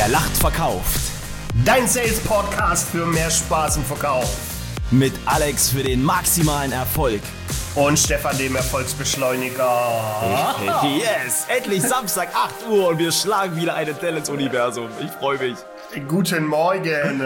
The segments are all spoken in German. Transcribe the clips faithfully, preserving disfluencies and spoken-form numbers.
Wer lacht, verkauft. Dein Sales-Podcast für mehr Spaß im Verkauf. Mit Alex für den maximalen Erfolg. Und Stefan, dem Erfolgsbeschleuniger. Yes! Endlich Samstag, acht Uhr und wir schlagen wieder eine Delle ins Universum. Ich freue mich. Guten Morgen.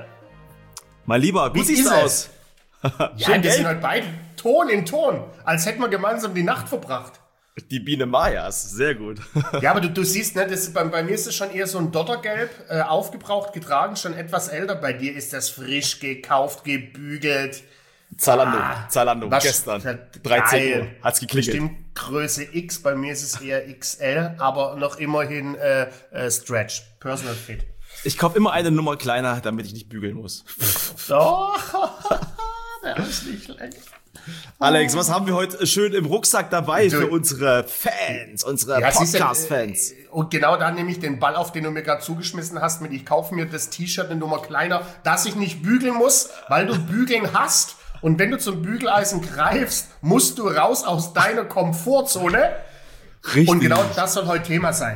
Mein Lieber, gut siehst du aus. Ja, wir sind heute beide Ton in Ton, als hätten wir gemeinsam die Nacht verbracht. Die Biene Majas, sehr gut. Ja, aber du, du siehst, ne, das, bei, bei mir ist es schon eher so ein Dottergelb, äh, aufgebraucht, getragen, schon etwas älter. Bei dir ist das frisch gekauft, gebügelt. Zalando, Ah, Zalando, was, gestern, dreizehn Uhr, hat's geklingelt. Bestimmt Größe X, bei mir ist es eher X L, aber noch immerhin äh, äh, Stretch, Personal Fit. Ich kaufe immer eine Nummer kleiner, damit ich nicht bügeln muss. Doch, der ist nicht schlecht. Alex, was haben wir heute schön im Rucksack dabei Du, für unsere Fans, unsere ja, siehst du, Podcast-Fans? äh, Und genau da nehme ich den Ball auf, den du mir gerade zugeschmissen hast, mit ich kaufe mir das T-Shirt eine Nummer kleiner, dass ich nicht bügeln muss, weil du bügeln hast. Und wenn du zum Bügeleisen greifst, musst du raus aus deiner Komfortzone. Richtig. Und genau das soll heute Thema sein.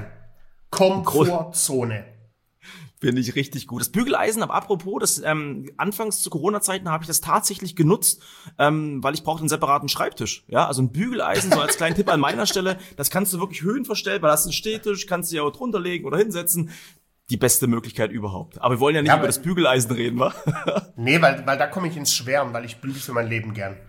Komfortzone. Finde ich richtig gut. Das Bügeleisen, aber apropos, das ähm, anfangs zu Corona-Zeiten habe ich das tatsächlich genutzt, ähm, weil ich brauchte einen separaten Schreibtisch. Ja, also ein Bügeleisen, so als kleinen Tipp an meiner Stelle, das kannst du wirklich höhenverstellbar, das ist ein Stehtisch, kannst du ja auch drunter legen oder hinsetzen. Die beste Möglichkeit überhaupt. Aber wir wollen ja nicht Ja, über das Bügeleisen reden, wa? Nee, weil, weil da komme ich ins Schwärmen, weil ich bügel für mein Leben gern.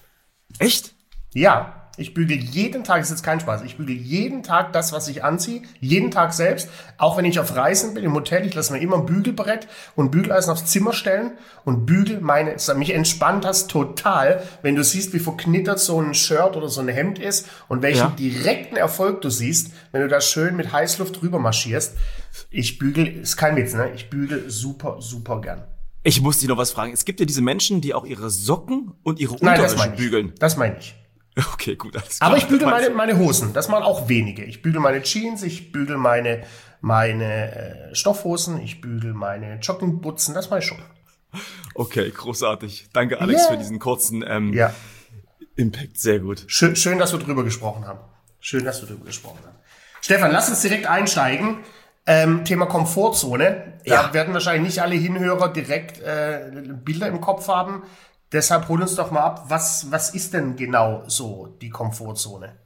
Echt? Ja, ich bügel jeden Tag, das ist jetzt kein Spaß, ich bügel jeden Tag das, was ich anziehe, jeden Tag selbst, auch wenn ich auf Reisen bin, im Hotel, ich lasse mir immer ein Bügelbrett und Bügeleisen aufs Zimmer stellen und bügel meine, mich entspannt das total, wenn du siehst, wie verknittert so ein Shirt oder so ein Hemd ist und welchen Ja. direkten Erfolg du siehst, wenn du da schön mit Heißluft drüber marschierst. Ich bügel, ist kein Witz, ne? Ich bügel super, super gern. Ich muss dich noch was fragen. Es gibt ja diese Menschen, die auch ihre Socken und ihre Nein, das Unterwäsche meine ich. bügeln. Das meine ich. Okay, gut, alles klar. Aber ich bügel Das meine, meinst meine Hosen. Das machen auch wenige. Ich bügel meine Jeans, ich bügel meine, meine äh, Stoffhosen, ich bügel meine Joggingbutzen. Das mache ich schon. du. Okay, großartig. Danke, Alex, Yeah. für diesen kurzen ähm, Ja. Impact. Sehr gut. Schön, schön, dass wir drüber gesprochen haben. Schön, dass wir drüber gesprochen haben. Stefan, lass uns direkt einsteigen. Ähm, Thema Komfortzone. Ja. Da werden wahrscheinlich nicht alle Hinhörer direkt äh, Bilder im Kopf haben. Deshalb hol uns doch mal ab, was, was ist denn genau so die Komfortzone?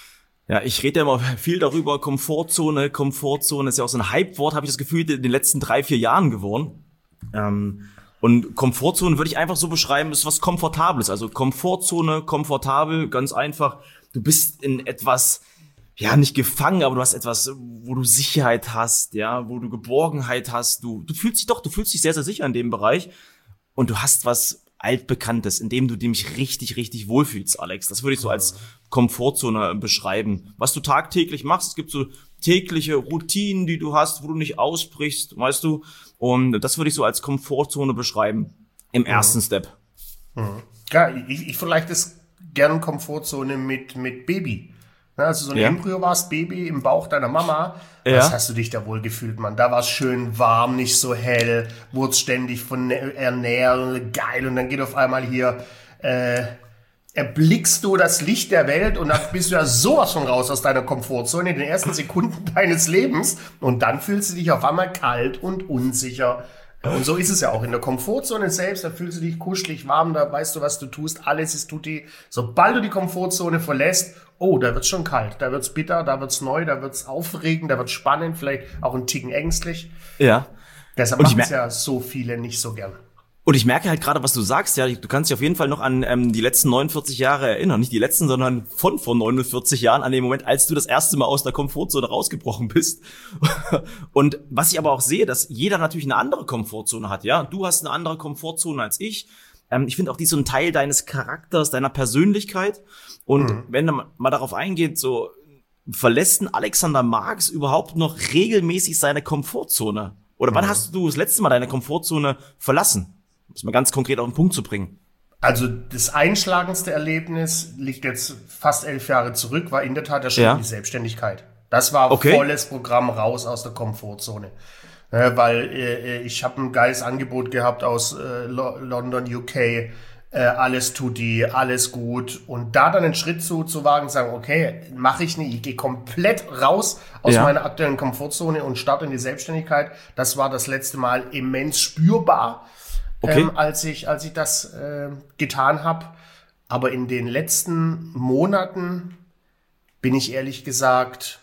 Ja, ich rede ja immer viel darüber, Komfortzone, Komfortzone ist ja auch so ein Hype-Wort, habe ich das Gefühl, in den letzten drei, vier Jahren geworden. Ähm, und Komfortzone würde ich einfach so beschreiben, ist was Komfortables. Also Komfortzone, komfortabel, ganz einfach. Du bist in etwas, ja, nicht gefangen, aber du hast etwas, wo du Sicherheit hast, ja, wo du Geborgenheit hast. Du, du fühlst dich doch, du fühlst dich sehr, sehr sicher in dem Bereich. Und du hast was Altbekanntes, in dem du dich richtig, richtig wohlfühlst, Alex. Das würde ich so als Komfortzone beschreiben. Was du tagtäglich machst, es gibt so tägliche Routinen, die du hast, wo du nicht ausbrichst, weißt du. Und das würde ich so als Komfortzone beschreiben im ersten Step. Ja, ich, ich vielleicht das gern Komfortzone mit, mit Baby. Ja, also so ein Ja. Embryo warst, Baby im Bauch deiner Mama. Ja. Was hast du dich da wohl gefühlt, Mann? Da war es schön warm, nicht so hell, wurde ständig von ernähren, geil. Und dann geht auf einmal hier, äh, erblickst du das Licht der Welt und dann bist du ja sowas von raus aus deiner Komfortzone in den ersten Sekunden deines Lebens. Und dann fühlst du dich auf einmal kalt und unsicher. Und so ist es ja auch in der Komfortzone selbst, da fühlst du dich kuschelig, warm, da weißt du, was du tust, alles ist tutti. Sobald du die Komfortzone verlässt, oh, da wird's schon kalt, da wird's bitter, da wird's neu, da wird's aufregend, da wird's spannend, vielleicht auch ein Ticken ängstlich. Ja. Deshalb Und ich machen es mer- ja so viele nicht so gern. Und ich merke halt gerade, was du sagst, ja, du kannst dich auf jeden Fall noch an ähm, die letzten neunundvierzig Jahre erinnern. Nicht die letzten, sondern von vor neunundvierzig Jahren, an dem Moment, als du das erste Mal aus der Komfortzone rausgebrochen bist. Und was ich aber auch sehe, dass jeder natürlich eine andere Komfortzone hat, ja. Du hast eine andere Komfortzone als ich. Ähm, ich finde auch, die ist so ein Teil deines Charakters, deiner Persönlichkeit. Und Mhm. wenn du mal darauf eingeht, so, verlässt ein Alexander Marx überhaupt noch regelmäßig seine Komfortzone? Oder wann hast du das letzte Mal deine Komfortzone verlassen? Um es mal ganz konkret auf den Punkt zu bringen. Also das einschlagendste Erlebnis liegt jetzt fast elf Jahre zurück, war in der Tat der Schritt Ja. in die Selbstständigkeit. Das war Okay. volles Programm raus aus der Komfortzone. Äh, weil äh, ich habe ein geiles Angebot gehabt aus äh, Lo- London, U K, äh, alles tutti, alles gut. Und da dann einen Schritt zu, zu wagen, sagen, okay, mache ich nicht, ich gehe komplett raus aus Ja. meiner aktuellen Komfortzone und starte in die Selbstständigkeit. Das war das letzte Mal immens spürbar, Okay. ähm, als ich, als ich das äh, getan habe. Aber in den letzten Monaten bin ich ehrlich gesagt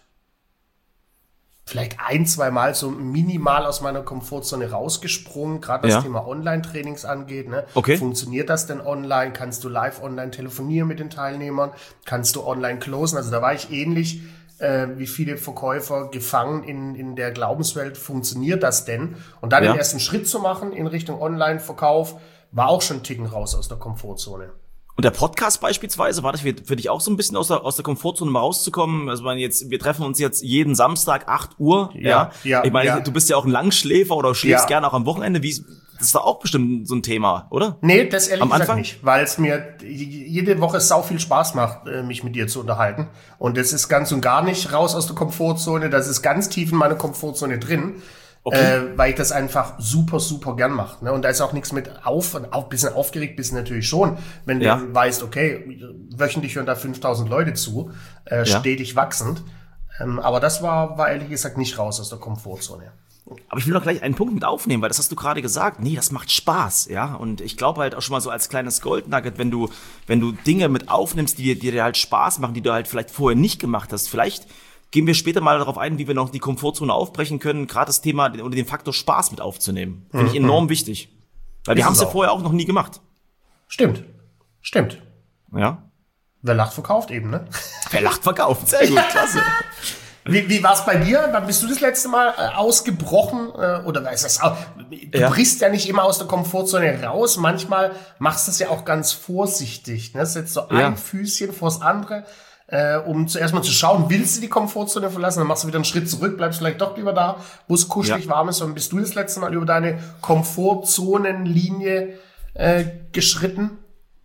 vielleicht ein, zwei Mal so minimal aus meiner Komfortzone rausgesprungen, gerade was Ja. Thema Online-Trainings angeht. Ne? Okay. Funktioniert das denn online? Kannst du live online telefonieren mit den Teilnehmern? Kannst du online closen? Also da war ich ähnlich äh, wie viele Verkäufer gefangen in, in der Glaubenswelt. Funktioniert das denn? Und dann Ja. den ersten Schritt zu machen in Richtung Online-Verkauf, war auch schon einen Ticken raus aus der Komfortzone. Und der Podcast beispielsweise, war das für, für dich auch so ein bisschen aus der, aus der Komfortzone mal rauszukommen? Also man jetzt, wir treffen uns jetzt jeden Samstag acht Uhr. Ja, ja, Ich meine, ja. du bist ja auch ein Langschläfer oder schläfst Ja. gerne auch am Wochenende. Wie, das ist doch auch bestimmt so ein Thema, oder? Nee, das ehrlich Am gesagt Anfang? nicht, weil es mir jede Woche sau viel Spaß macht, äh, mich mit dir zu unterhalten. Und das ist ganz und gar nicht raus aus der Komfortzone, das ist ganz tief in meiner Komfortzone drin, Okay. äh, weil ich das einfach super, super gern mache. Ne? Und da ist auch nichts mit auf, und auch ein bisschen aufgeregt bist du natürlich schon, wenn Ja. du weißt, okay, wöchentlich hören da fünftausend Leute zu, äh, Ja. stetig wachsend. Ähm, aber das war, war ehrlich gesagt nicht raus aus der Komfortzone. Aber ich will noch gleich einen Punkt mit aufnehmen, weil das hast du gerade gesagt. Nee, das macht Spaß, ja. Und ich glaube halt auch schon mal so als kleines Goldnugget, wenn du, wenn du Dinge mit aufnimmst, die dir, die dir halt Spaß machen, die du halt vielleicht vorher nicht gemacht hast. Vielleicht gehen wir später mal darauf ein, wie wir noch die Komfortzone aufbrechen können, gerade das Thema oder den Faktor Spaß mit aufzunehmen. Finde ich enorm wichtig. Weil wir Ist haben es es ja auch. vorher auch noch nie gemacht. Stimmt. Stimmt. Ja. Wer lacht, verkauft eben, ne? Wer lacht, verkauft. Sehr gut, klasse. Wie, wie war es bei dir? Wann bist du das letzte Mal äh, ausgebrochen? Äh, oder ist das auch, du Ja. brichst ja nicht immer aus der Komfortzone raus. Manchmal machst du es ja auch ganz vorsichtig. Ne? Setzt so ein Ja. Füßchen vors andere, äh, um zuerst mal zu schauen, willst du die Komfortzone verlassen? Dann machst du wieder einen Schritt zurück, bleibst vielleicht doch lieber da, wo es kuschelig Ja. warm ist. Und bist du das letzte Mal über deine Komfortzonenlinie äh, geschritten?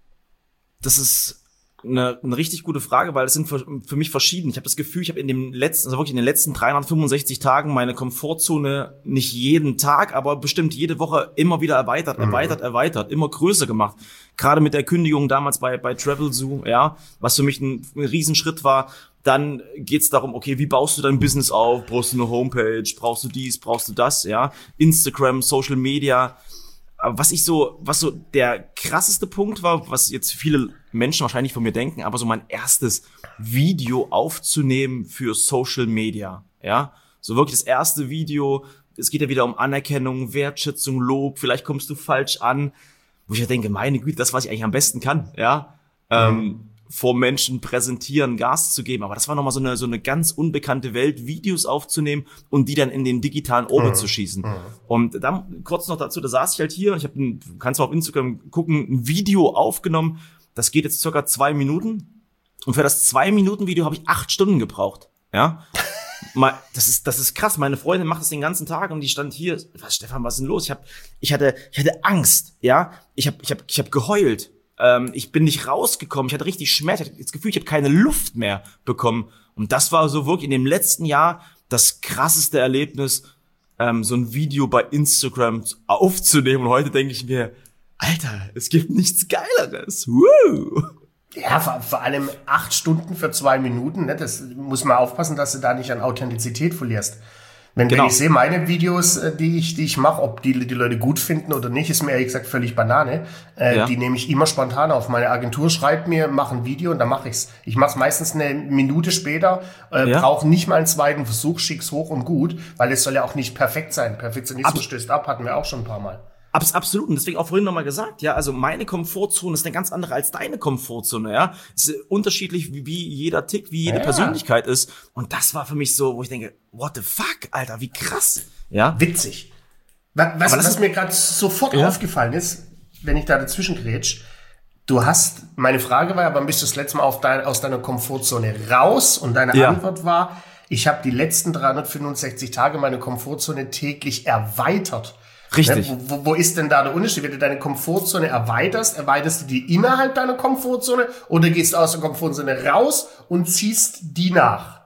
Das ist eine, eine richtig gute Frage, weil es sind für, für mich verschieden. Ich habe das Gefühl, ich habe in dem letzten, also wirklich in den letzten dreihundertfünfundsechzig Tagen meine Komfortzone nicht jeden Tag, aber bestimmt jede Woche immer wieder erweitert, erweitert, erweitert, immer größer gemacht. Gerade mit der Kündigung damals bei bei Travelzoo, ja, was für mich ein, ein Riesenschritt war. Dann geht's darum, okay, wie baust du dein Business auf? Brauchst du eine Homepage? Brauchst du dies? Brauchst du das? Ja, Instagram, Social Media. Aber was ich so, was so der krasseste Punkt war, was jetzt viele Menschen wahrscheinlich von mir denken, aber so mein erstes Video aufzunehmen für Social Media, ja, so wirklich das erste Video. Es geht ja wieder um Anerkennung, Wertschätzung, Lob. Vielleicht kommst du falsch an, wo ich ja denke, meine Güte, das was ich eigentlich am besten kann, ja, ähm, vor Menschen präsentieren, Gas zu geben. Aber das war nochmal so eine, so eine ganz unbekannte Welt, Videos aufzunehmen und die dann in den digitalen Orbit zu schießen. Und dann kurz noch dazu, da saß ich halt hier und ich habe, kannst du auf Instagram gucken, ein Video aufgenommen. Das geht jetzt circa zwei Minuten. Und für das Zwei-Minuten-Video habe ich acht Stunden gebraucht. Ja. Mal, das ist, das ist krass. Meine Freundin macht das den ganzen Tag und die stand hier. Was, Stefan, was ist denn los? Ich hab, ich hatte, ich hatte Angst. Ja. Ich habe, ich habe, ich habe geheult. Ähm, ich bin nicht rausgekommen. Ich hatte richtig Schmerz. Ich hatte das Gefühl, ich habe keine Luft mehr bekommen. Und das war so wirklich in dem letzten Jahr das krasseste Erlebnis, ähm, so ein Video bei Instagram aufzunehmen. Und heute denke ich mir, Alter, es gibt nichts Geileres. Woo! Ja, vor, vor allem acht Stunden für zwei Minuten, ne? Das muss man aufpassen, dass du da nicht an Authentizität verlierst. Wenn, Genau. wenn ich sehe, meine Videos, äh, die ich, die ich mache, ob die, die Leute gut finden oder nicht, ist mir ehrlich gesagt völlig Banane. Äh, Ja. Die nehme ich immer spontan auf. Meine Agentur schreibt mir, mach ein Video und dann mache ich's. Ich mache es meistens eine Minute später, äh, Ja. brauche nicht mal einen zweiten Versuch, schick's hoch und gut, weil es soll ja auch nicht perfekt sein. Perfektionismus Ab- stößt ab, hatten wir auch schon ein paar Mal. Abs absolut. Und deswegen auch vorhin nochmal gesagt, ja, also meine Komfortzone ist eine ganz andere als deine Komfortzone, ja. Es ist unterschiedlich, wie, wie jeder Tick, wie jede Ja. Persönlichkeit ist. Und das war für mich so, wo ich denke, what the fuck, Alter, wie krass, ja. Witzig. Was, was, das was ist- mir gerade sofort Ja. aufgefallen ist, wenn ich da dazwischen grätsch, du hast, meine Frage war ja, wann bist du das letzte Mal auf dein, aus deiner Komfortzone raus? Und deine Ja. Antwort war, ich habe die letzten dreihundertfünfundsechzig Tage meine Komfortzone täglich erweitert. Richtig. Ne? Wo, wo, wo ist denn da der Unterschied? Wenn du deine Komfortzone erweiterst, erweiterst du die innerhalb deiner Komfortzone oder gehst du aus der Komfortzone raus und ziehst die nach?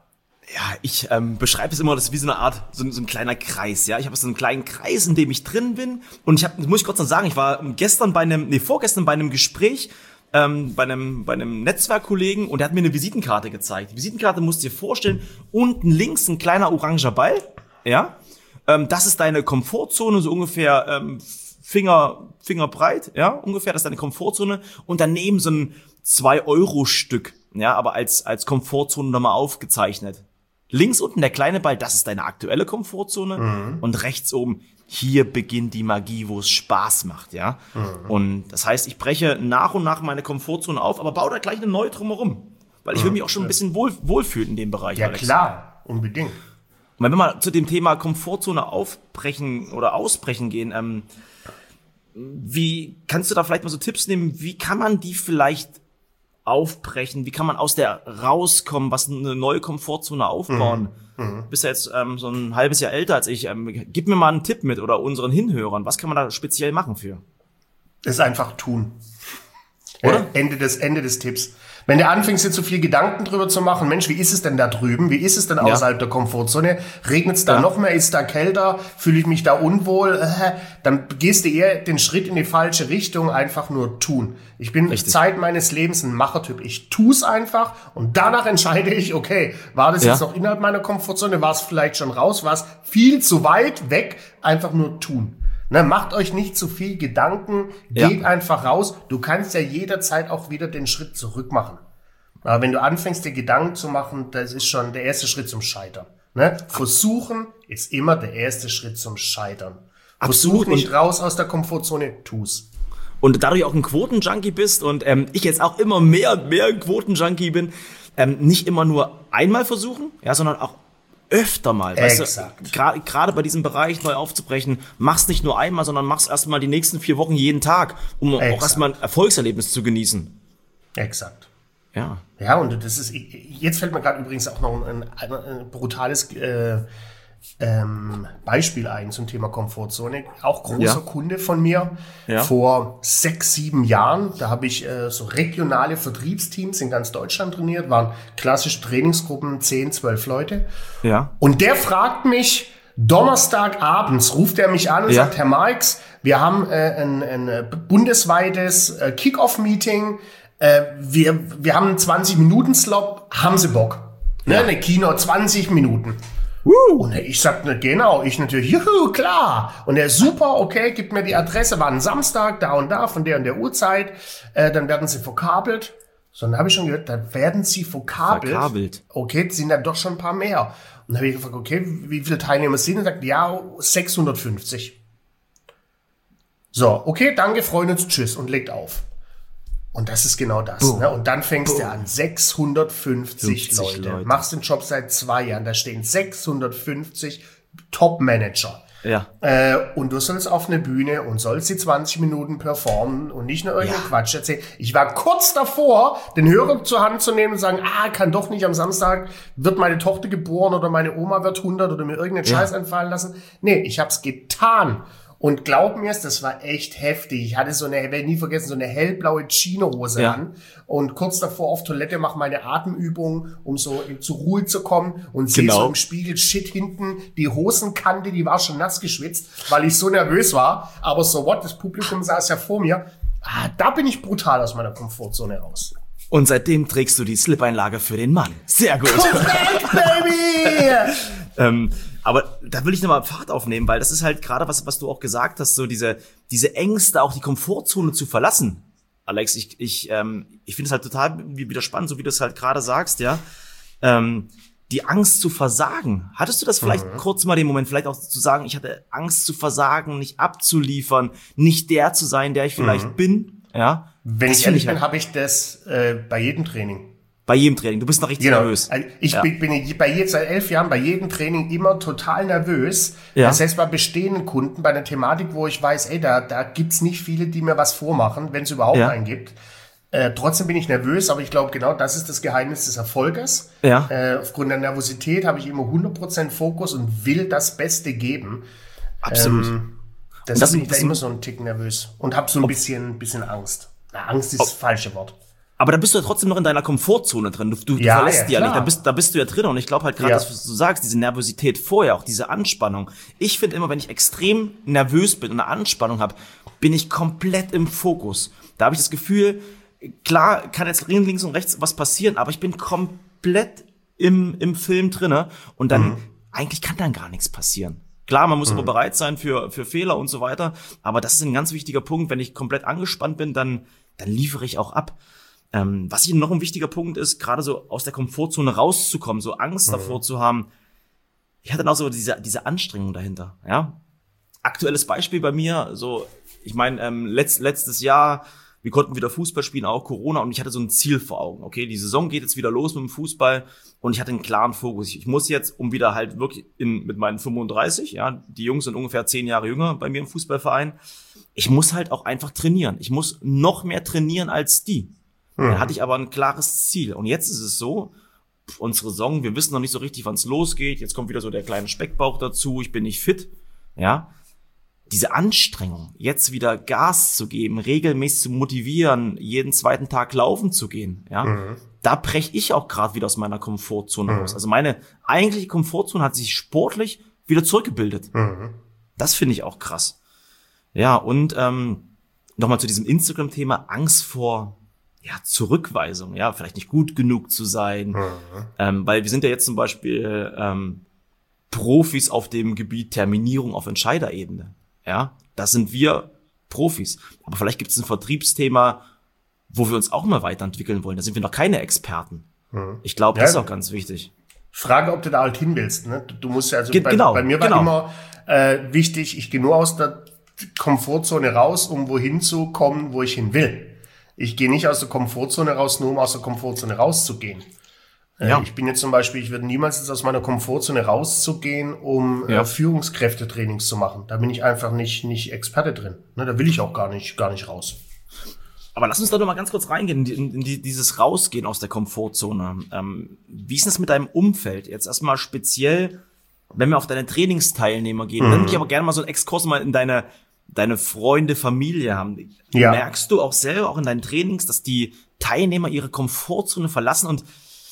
Ja, ich ähm, beschreibe es immer, das ist wie so eine Art, so, so ein kleiner Kreis, ja. Ich habe so einen kleinen Kreis, in dem ich drin bin. Und ich habe, muss ich kurz noch sagen, ich war gestern bei einem, nee, vorgestern bei einem Gespräch, ähm, bei einem, bei einem Netzwerkkollegen und der hat mir eine Visitenkarte gezeigt. Die Visitenkarte musst du dir vorstellen, unten links ein kleiner oranger Ball, ja. Ähm, das ist deine Komfortzone, so ungefähr ähm, Finger, Fingerbreit, ja, ungefähr, das ist deine Komfortzone. Und daneben so ein zwei Euro Stück, ja, aber als, als Komfortzone nochmal aufgezeichnet. Links unten der kleine Ball, das ist deine aktuelle Komfortzone. Mhm. Und rechts oben, hier beginnt die Magie, wo es Spaß macht, ja. Mhm. Und das heißt, ich breche nach und nach meine Komfortzone auf, aber baue da gleich eine neue drumherum. Weil ich mhm. will mich auch schon ein bisschen wohl, wohlfühlen in dem Bereich. Ja, Alex. Klar, unbedingt. Und wenn wir mal zu dem Thema Komfortzone aufbrechen oder ausbrechen gehen, ähm, wie kannst du da vielleicht mal so Tipps nehmen, wie kann man die vielleicht aufbrechen, wie kann man aus der rauskommen, was eine neue Komfortzone aufbauen? Mhm. Mhm. Bist ja jetzt ähm, so ein halbes Jahr älter als ich. Ähm, gib mir mal einen Tipp mit oder unseren Hinhörern. Was kann man da speziell machen für? Das ist einfach tun. Oder? Äh, Ende des, Ende des Tipps. Wenn du anfängst, dir zu viel Gedanken drüber zu machen, Mensch, wie ist es denn da drüben? Wie ist es denn außerhalb ja. der Komfortzone? Regnet es da ja. noch mehr? Ist da kälter? Fühle ich mich da unwohl? Äh, dann gehst du eher den Schritt in die falsche Richtung, einfach nur tun. Ich bin Richtig. Zeit meines Lebens ein Machertyp. Ich tu's einfach und danach entscheide ich, okay, war das ja. jetzt noch innerhalb meiner Komfortzone? War es vielleicht schon raus? War es viel zu weit weg? Einfach nur tun. Ne, macht euch nicht zu viel Gedanken, geht ja. einfach raus. Du kannst ja jederzeit auch wieder den Schritt zurück machen. Aber wenn du anfängst, dir Gedanken zu machen, das ist schon der erste Schritt zum Scheitern. Ne? Versuchen ist immer der erste Schritt zum Scheitern. Absolut. Versuch nicht raus aus der Komfortzone, tu's. Und da du ja auch ein Quotenjunkie bist und ähm, ich jetzt auch immer mehr und mehr Quotenjunkie bin, ähm, nicht immer nur einmal versuchen, ja, sondern auch öfter mal, weißt Exakt. du, gerade gerade bei diesem Bereich neu aufzubrechen, mach's nicht nur einmal, sondern mach's erstmal die nächsten vier Wochen jeden Tag, um Exakt. auch erstmal ein Erfolgserlebnis zu genießen. Exakt. Ja. Ja, und das ist, jetzt fällt mir gerade übrigens auch noch ein, ein, ein brutales äh, ähm, Beispiel ein zum Thema Komfortzone. Auch großer ja. Kunde von mir. Ja. Vor sechs, sieben Jahren, da habe ich äh, so regionale Vertriebsteams in ganz Deutschland trainiert, waren klassische Trainingsgruppen, zehn, zwölf Leute. Ja. Und der fragt mich, Donnerstagabends ruft er mich an und ja. sagt, Herr Marx, wir haben äh, ein, ein bundesweites äh, Kick-Off-Meeting, äh, wir, wir haben einen zwanzig-Minuten-Slot, haben Sie Bock? Ne, ja. Eine Kino, zwanzig Minuten. Uh. Und ich sagte, genau, ich natürlich, juhu, klar. Und er, super, okay, gibt mir die Adresse, war ein Samstag, da und da, von der und der Uhrzeit, äh, dann werden Sie verkabelt. So, dann habe ich schon gehört, dann werden Sie verkabelt. Verkabelt. Okay, das sind dann doch schon ein paar mehr. Und dann habe ich gefragt, okay, wie viele Teilnehmer sind? Und sagt, ja, sechshundertfünfzig. So, okay, danke, freuen uns, tschüss und legt auf. Und das ist genau das. Ne? Und dann fängst Boom. du an, sechshundertfünfzig Leute. Leute. Machst den Job seit zwei Jahren. Da stehen sechshundertfünfzig Top-Manager. Ja. Äh, und du sollst auf eine Bühne und sollst die zwanzig Minuten performen und nicht nur irgendeinen ja. Quatsch erzählen. Ich war kurz davor, den Hörer zur Hand zu nehmen und sagen, ah, kann doch nicht am Samstag, wird meine Tochter geboren oder meine Oma wird hundert oder mir irgendeinen ja. Scheiß einfallen lassen. Nee, ich hab's getan. Und glaub mir, das war echt heftig. Ich hatte so eine, werde ich nie vergessen, so eine hellblaue Chino-Hose ja. an. Und kurz davor auf Toilette mache meine Atemübung, um so zur Ruhe zu kommen. Und sehe genau. so im Spiegel, shit, hinten die Hosenkante, die war schon nass geschwitzt, weil ich so nervös war. Aber so what, das Publikum saß ja vor mir. Ah, da bin ich brutal aus meiner Komfortzone raus. Und seitdem trägst du die Slip-Einlage für den Mann. Sehr gut. Korrekt, Baby! ähm, aber da will ich nochmal Fahrt aufnehmen, weil das ist halt gerade was, was du auch gesagt hast, so diese, diese Ängste, auch die Komfortzone zu verlassen. Alex, ich, ich, ähm, ich finde es halt total wieder spannend, so wie du es halt gerade sagst, ja. Ähm, die Angst zu versagen. Hattest du das vielleicht mhm. kurz mal den Moment, vielleicht auch zu sagen, ich hatte Angst zu versagen, nicht abzuliefern, nicht der zu sein, der ich vielleicht mhm. bin, ja. Wenn das ich ehrlich bin, habe ich das äh, bei jedem Training. Bei jedem Training. Du bist noch richtig genau. nervös. Also ich ja. bin, bin bei jetzt seit elf Jahren bei jedem Training immer total nervös. Ja. Das heißt, bei bestehenden Kunden, bei einer Thematik, wo ich weiß, ey, da, da gibt's nicht viele, die mir was vormachen, wenn es überhaupt ja. einen gibt. Äh, trotzdem bin ich nervös, aber ich glaube, genau das ist das Geheimnis des Erfolges. Ja. Äh, aufgrund der Nervosität habe ich immer hundert Prozent Fokus und will das Beste geben. Absolut. Ähm, deshalb bin ich da immer so einen Tick nervös und habe so ein bisschen, bisschen Angst. Na, Angst ist das falsche Wort. Aber da bist du ja trotzdem noch in deiner Komfortzone drin. Du, du, Ja, du verlässt ja, die ja nicht. klar. Da bist, da bist du ja drin. Und ich glaube halt gerade, Ja. das, was du sagst, diese Nervosität vorher, auch diese Anspannung. Ich finde immer, wenn ich extrem nervös bin und eine Anspannung habe, bin ich komplett im Fokus. Da habe ich das Gefühl, klar kann jetzt links und rechts was passieren, aber ich bin komplett im, im Film drinne. Und dann, mhm. eigentlich kann dann gar nichts passieren. Klar, man muss mhm. aber bereit sein für, für Fehler und so weiter. Aber das ist ein ganz wichtiger Punkt. Wenn ich komplett angespannt bin, dann, dann liefere ich auch ab. Ähm, was hier noch ein wichtiger Punkt ist, gerade so aus der Komfortzone rauszukommen, so Angst mhm. davor zu haben. Ich hatte auch so diese, diese Anstrengung dahinter, ja. Aktuelles Beispiel bei mir, so, ich meine, ähm, letzt, letztes Jahr, wir konnten wieder Fußball spielen, auch Corona, und ich hatte so ein Ziel vor Augen. Okay, die Saison geht jetzt wieder los mit dem Fußball und ich hatte einen klaren Fokus. Ich muss jetzt, um wieder halt wirklich in, mit meinen fünfunddreißig, ja, die Jungs sind ungefähr zehn Jahre jünger bei mir im Fußballverein, ich muss halt auch einfach trainieren. Ich muss noch mehr trainieren als die. Mhm. Da hatte ich aber ein klares Ziel. Und jetzt ist es so, unsere Saison, wir wissen noch nicht so richtig, wann es losgeht. Jetzt kommt wieder so der kleine Speckbauch dazu. Ich bin nicht fit. Ja, diese Anstrengung, jetzt wieder Gas zu geben, regelmäßig zu motivieren, jeden zweiten Tag laufen zu gehen. Ja, mhm. da breche ich auch gerade wieder aus meiner Komfortzone mhm. raus. Also meine eigentliche Komfortzone hat sich sportlich wieder zurückgebildet. Mhm. Das finde ich auch krass. Ja, und ähm, nochmal zu diesem Instagram-Thema, Angst vor ja, Zurückweisung, ja, vielleicht nicht gut genug zu sein, mhm. ähm, weil wir sind ja jetzt zum Beispiel ähm, Profis auf dem Gebiet Terminierung auf Entscheiderebene, ja, da sind wir Profis, aber vielleicht gibt es ein Vertriebsthema, wo wir uns auch mal weiterentwickeln wollen, da sind wir noch keine Experten. Mhm. Ich glaube, das ja, ist auch ganz wichtig. Frage, ob du da halt hin willst, ne? Du musst ja, also Ge- bei, genau, bei mir war genau. immer äh, wichtig, ich gehe nur aus der Komfortzone raus, um wohin zu kommen, wo ich hin will. Ich gehe nicht aus der Komfortzone raus, nur um aus der Komfortzone rauszugehen. Ja. Äh, ich bin jetzt zum Beispiel, ich würde niemals jetzt aus meiner Komfortzone rauszugehen, um ja. äh, Führungskräftetrainings zu machen. Da bin ich einfach nicht nicht Experte drin. Ne, da will ich auch gar nicht gar nicht raus. Aber lass uns da doch mal ganz kurz reingehen, in, in die, dieses Rausgehen aus der Komfortzone. Ähm, wie ist das mit deinem Umfeld? Jetzt erstmal speziell, wenn wir auf deine Trainingsteilnehmer gehen, mhm. dann würde ich aber gerne mal so einen Exkurs mal in deine deine Freunde, Familie haben. Ja. Merkst du auch selber, auch in deinen Trainings, dass die Teilnehmer ihre Komfortzone verlassen? Und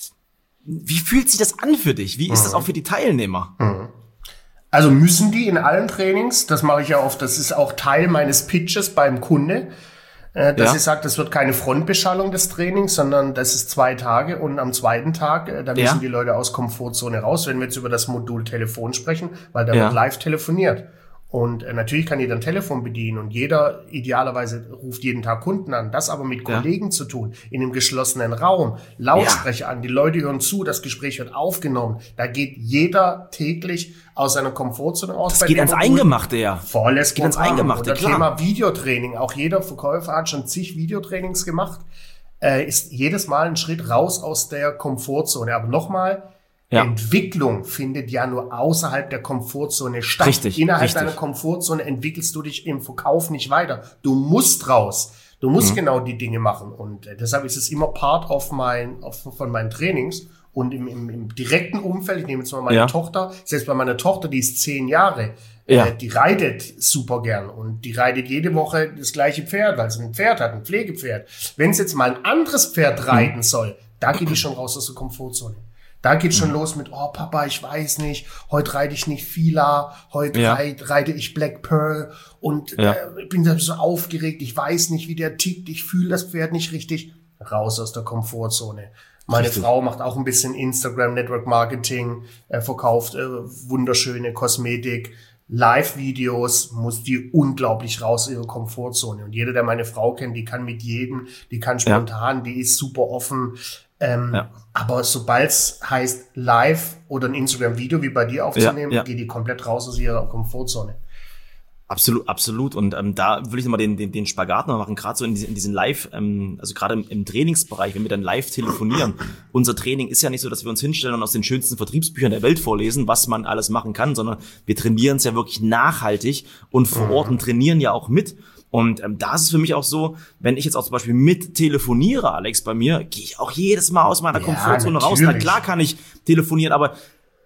wie fühlt sich das an für dich? Wie ist mhm. das auch für die Teilnehmer? Mhm. Also müssen die in allen Trainings, das mache ich ja oft, das ist auch Teil meines Pitches beim Kunde, äh, dass ja. ich sage, das wird keine Frontbeschallung des Trainings, sondern das ist zwei Tage und am zweiten Tag, äh, da müssen ja. die Leute aus Komfortzone raus, wenn wir jetzt über das Modul Telefon sprechen, weil da ja. wird live telefoniert. Und äh, natürlich kann jeder ein Telefon bedienen und jeder idealerweise ruft jeden Tag Kunden an. Das aber mit ja. Kollegen zu tun, in einem geschlossenen Raum, Lautsprecher ja. an, die Leute hören zu, das Gespräch wird aufgenommen. Da geht jeder täglich aus seiner Komfortzone raus. Das geht ans Eingemachte, ja. Volles geht ans Eingemachte, und das klar. Thema Videotraining. Auch jeder Verkäufer hat schon zig Videotrainings gemacht. Äh, ist jedes Mal ein Schritt raus aus der Komfortzone. Aber nochmal, ja. Entwicklung findet ja nur außerhalb der Komfortzone statt. Richtig, Innerhalb richtig. deiner Komfortzone entwickelst du dich im Verkauf nicht weiter. Du musst raus. Du musst mhm. genau die Dinge machen. Und äh, deshalb ist es immer part of mein, of, von meinen Trainings. Und im, im, im direkten Umfeld, ich nehme jetzt mal meine ja. Tochter, selbst bei meiner Tochter, die ist zehn Jahre, ja. äh, die reitet super gern. Und die reitet jede Woche das gleiche Pferd, weil sie ein Pferd hat, ein Pflegepferd. Wenn es jetzt mal ein anderes Pferd reiten mhm. soll, da geht die schon raus aus der Komfortzone. Da geht schon mhm. los mit, oh Papa, ich weiß nicht, heute reite ich nicht Fila, heute ja. reite, reite ich Black Pearl und ja. äh, bin so aufgeregt, ich weiß nicht, wie der tickt, ich fühle das Pferd nicht richtig. Raus aus der Komfortzone. Meine richtig. Frau macht auch ein bisschen Instagram, Network Marketing, äh, verkauft äh, wunderschöne Kosmetik, Live-Videos, muss die unglaublich raus aus ihrer Komfortzone. Und jeder, der meine Frau kennt, die kann mit jedem, die kann spontan, ja. die ist super offen. Ähm, ja. Aber sobald es heißt, live oder ein Instagram-Video wie bei dir aufzunehmen, ja, ja. geht die komplett raus aus ihrer Komfortzone. Absolut, absolut. Und ähm, da will ich nochmal den, den, den Spagat noch machen, gerade so in, diesen, in diesen Live, ähm, also gerade im, im Trainingsbereich, wenn wir dann live telefonieren. Unser Training ist ja nicht so, dass wir uns hinstellen und aus den schönsten Vertriebsbüchern der Welt vorlesen, was man alles machen kann, sondern wir trainieren es ja wirklich nachhaltig und vor Ort und trainieren ja auch mit. Und ähm, da ist es für mich auch so, wenn ich jetzt auch zum Beispiel mit telefoniere, Alex, bei mir, gehe ich auch jedes Mal aus meiner ja, Komfortzone natürlich. raus. Na klar kann ich telefonieren, aber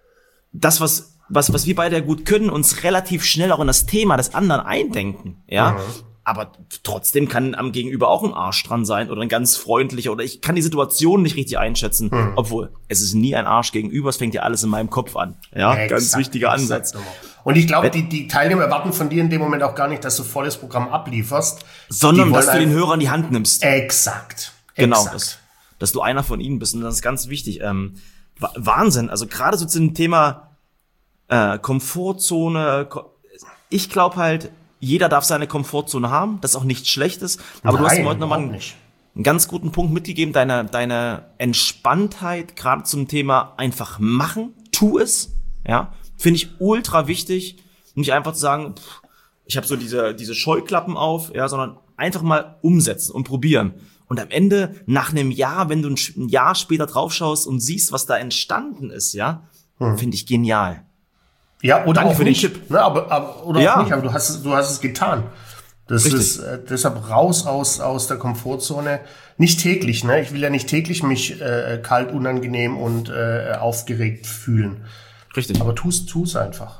das, was was was wir beide ja gut können, uns relativ schnell auch in das Thema des anderen eindenken, ja. Mhm. aber trotzdem kann am Gegenüber auch ein Arsch dran sein oder ein ganz freundlicher oder ich kann die Situation nicht richtig einschätzen, hm. obwohl es ist nie ein Arsch gegenüber, es fängt ja alles in meinem Kopf an. Ja, exakt, ganz wichtiger Ansatz. Und ich glaube, die, die Teilnehmer erwarten von dir in dem Moment auch gar nicht, dass du volles Programm ablieferst. Sondern, dass du den Hörer in die Hand nimmst. Exakt. Genau, exakt. Dass, dass du einer von ihnen bist und das ist ganz wichtig. Ähm, Wahnsinn, also gerade so zu dem Thema äh, Komfortzone, ich glaube halt, jeder darf seine Komfortzone haben, das ist auch nichts Schlechtes, aber Nein, du hast mir heute nochmal einen, einen ganz guten Punkt mitgegeben, deine, deine Entspanntheit, gerade zum Thema einfach machen, tu es, ja, finde ich ultra wichtig, nicht einfach zu sagen, pff, ich habe so diese, diese Scheuklappen auf, ja, sondern einfach mal umsetzen und probieren. Und am Ende, nach einem Jahr, wenn du ein Jahr später draufschaust und siehst, was da entstanden ist, ja, hm. finde ich genial. Ja, oder Danke auch für nicht, den Tipp. Ne, aber, aber, oder ja. auch nicht, aber du hast, du hast es getan. Das Richtig. ist äh, deshalb raus aus, aus der Komfortzone. Nicht täglich, ne? Ich will ja nicht täglich mich äh, kalt, unangenehm und äh, aufgeregt fühlen. Richtig. Aber tu's, tu's einfach.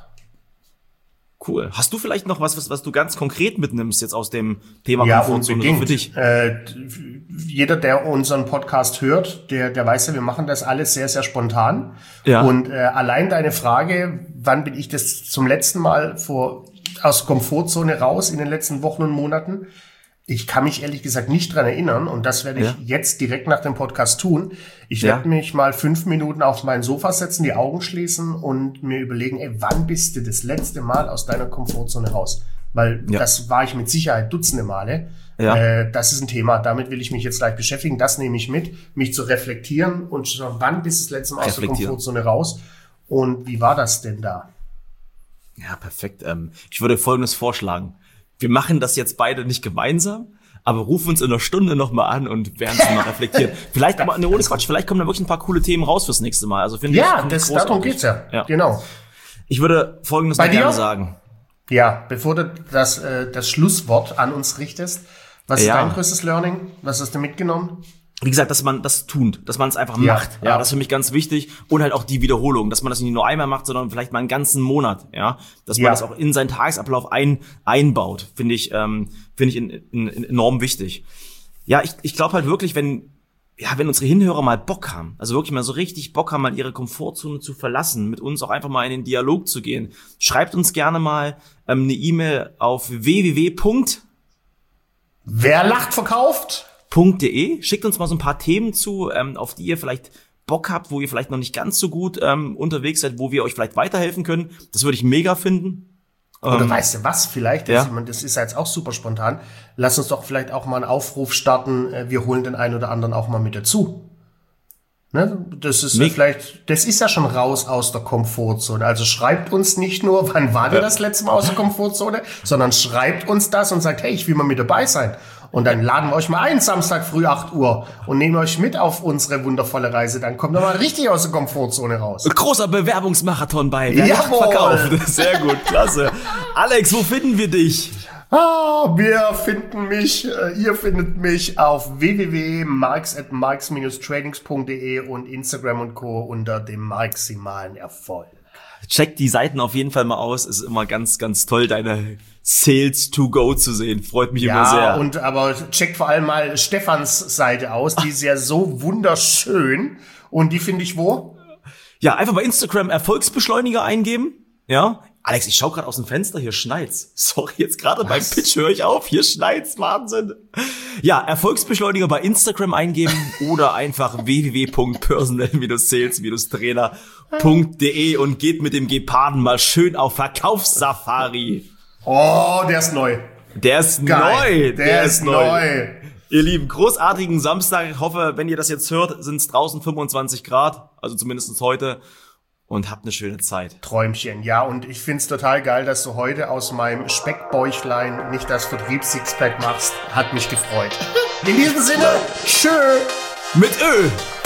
Cool. Hast du vielleicht noch was, was, was du ganz konkret mitnimmst jetzt aus dem Thema ja, Komfortzone unbedingt. für dich? Äh, jeder, der unseren Podcast hört, der, der weiß ja, wir machen das alles sehr, sehr spontan. Ja. Und äh, allein deine Frage, wann bin ich das zum letzten Mal vor aus der Komfortzone raus in den letzten Wochen und Monaten? Ich kann mich ehrlich gesagt nicht dran erinnern und das werde ich ja. jetzt direkt nach dem Podcast tun. Ich ja. werde mich mal fünf Minuten auf mein Sofa setzen, die Augen schließen und mir überlegen, ey, wann bist du das letzte Mal aus deiner Komfortzone raus? Weil ja. das war ich mit Sicherheit dutzende Male. Ja. Äh, das ist ein Thema, damit will ich mich jetzt gleich beschäftigen. Das nehme ich mit, mich zu reflektieren und zu schauen, wann bist du das letzte Mal aus der Komfortzone raus und wie war das denn da? Ja, perfekt. Ähm, ich würde Folgendes vorschlagen. Wir machen das jetzt beide nicht gemeinsam, aber rufen uns in einer Stunde nochmal an und werden es mal reflektieren. Vielleicht, aber ne, ohne Quatsch, vielleicht kommen da wirklich ein paar coole Themen raus fürs nächste Mal. Also finde ja, ich, find das, darum geht's ja. ja. Genau. Ich würde Folgendes noch gerne sagen. Ja, bevor du das, äh, das Schlusswort an uns richtest, was ja. ist dein größtes Learning? Was hast du mitgenommen? Wie gesagt, dass man das tut, dass man es einfach ja, macht. Ja, ja, das ist für mich ganz wichtig. Und halt auch die Wiederholung, dass man das nicht nur einmal macht, sondern vielleicht mal einen ganzen Monat, ja. Dass man ja. das auch in seinen Tagesablauf ein, einbaut, finde ich, ähm, finde ich in, in, in enorm wichtig. Ja, ich, ich glaube halt wirklich, wenn, ja, wenn unsere Hinhörer mal Bock haben, also wirklich mal so richtig Bock haben, mal ihre Komfortzone zu verlassen, mit uns auch einfach mal in den Dialog zu gehen, schreibt uns gerne mal ähm, eine E-Mail auf w w w. Wer lacht verkauft? .de. Schickt uns mal so ein paar Themen zu, ähm, auf die ihr vielleicht Bock habt, wo ihr vielleicht noch nicht ganz so gut ähm, unterwegs seid, wo wir euch vielleicht weiterhelfen können. Das würde ich mega finden. Oder ähm, weißt du was, vielleicht, ja. das, das ist jetzt auch super spontan, lass uns doch vielleicht auch mal einen Aufruf starten, wir holen den einen oder anderen auch mal mit dazu. Ne? Das ist ja vielleicht, das ist ja schon raus aus der Komfortzone. Also schreibt uns nicht nur, wann war der das letzte Mal aus der Komfortzone, sondern schreibt uns das und sagt, hey, ich will mal mit dabei sein. Und dann laden wir euch mal ein, Samstag früh acht Uhr und nehmen euch mit auf unsere wundervolle Reise. Dann kommt ihr mal richtig aus der Komfortzone raus. Großer Bewerbungsmarathon bei Wer lacht verkauft. Sehr gut, klasse. Alex, wo finden wir dich? Ah, wir finden mich, äh, ihr findet mich auf w w w punkt marx at marx Bindestrich tradings punkt de und Instagram und Co. unter dem maximalen Erfolg. Checkt die Seiten auf jeden Fall mal aus. Es ist immer ganz, ganz toll, deine Sales to go zu sehen. Freut mich ja, immer sehr. Ja, und aber checkt vor allem mal Stefans Seite aus. Die ist ja so wunderschön. Und die finde ich wo? Ja, einfach bei Instagram Erfolgsbeschleuniger eingeben. Ja. Alex, ich schau gerade aus dem Fenster, hier schneit's. Sorry, jetzt gerade beim Pitch höre ich auf. Hier schneit's, Wahnsinn. Ja, Erfolgsbeschleuniger bei Instagram eingeben oder einfach w w w punkt personal sales trainer punkt de und geht mit dem Geparden mal schön auf Verkaufssafari. Oh, der ist neu. Der ist Geil. neu. Der, der ist neu. neu. Ihr Lieben, großartigen Samstag. Ich hoffe, wenn ihr das jetzt hört, sind es draußen fünfundzwanzig Grad. Also zumindest heute. Und habt eine schöne Zeit. Träumchen, ja. Und ich find's total geil, dass du heute aus meinem Speckbäuchlein nicht das Vertriebs-Sixpack machst. Hat mich gefreut. In diesem Sinne, tschö. Mit Ö.